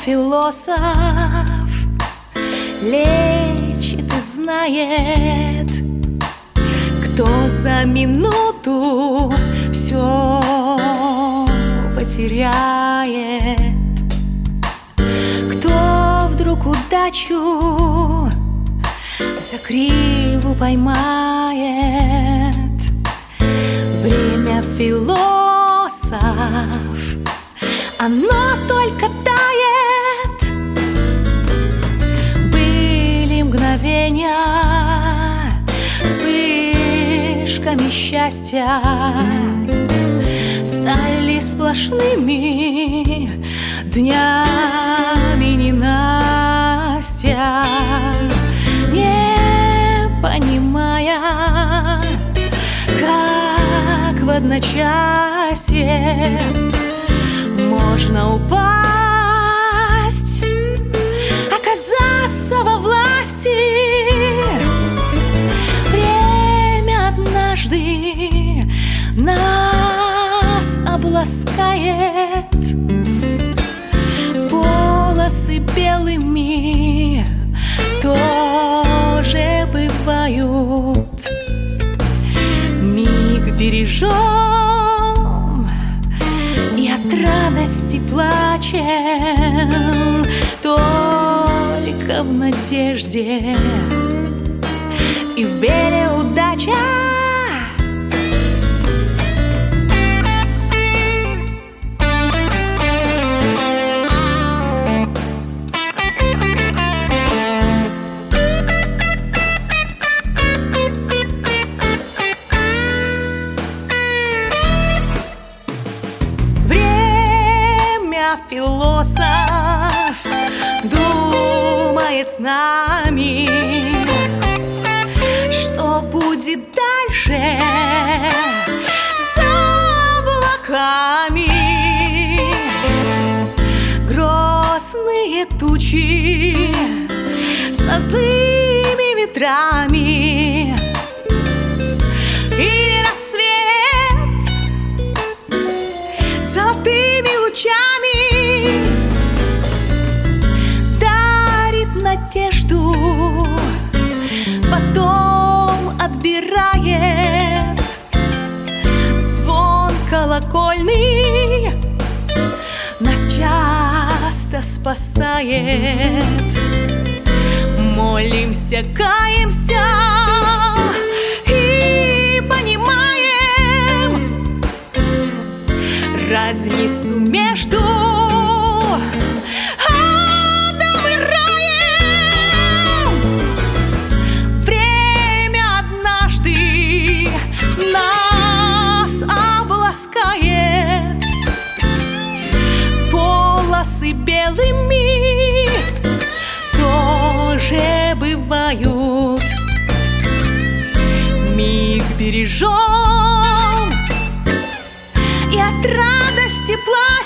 философ лечит и знает, кто за минуту все потеряет, кто вдруг удачу за криву поймает. Время философ, оно только тает. Были мгновения вспышками счастья, стали сплошными днями ненастья, не понимая, как в одночасье можно упасть, оказаться во власти. Время однажды нас обласкает, полосы белыми тоже бывают. Миг бережем и от радости плачем, только в надежде и в вере удача. Философ думает с нами, что будет дальше за облаками. Грозные тучи со злыми ветрами и рассвет золотыми лучами надежду, потом отбирает звон колокольный, нас часто спасает. Молимся, каемся и понимаем разницу между белыми тоже бывают. Миг бережем и от радости плачем.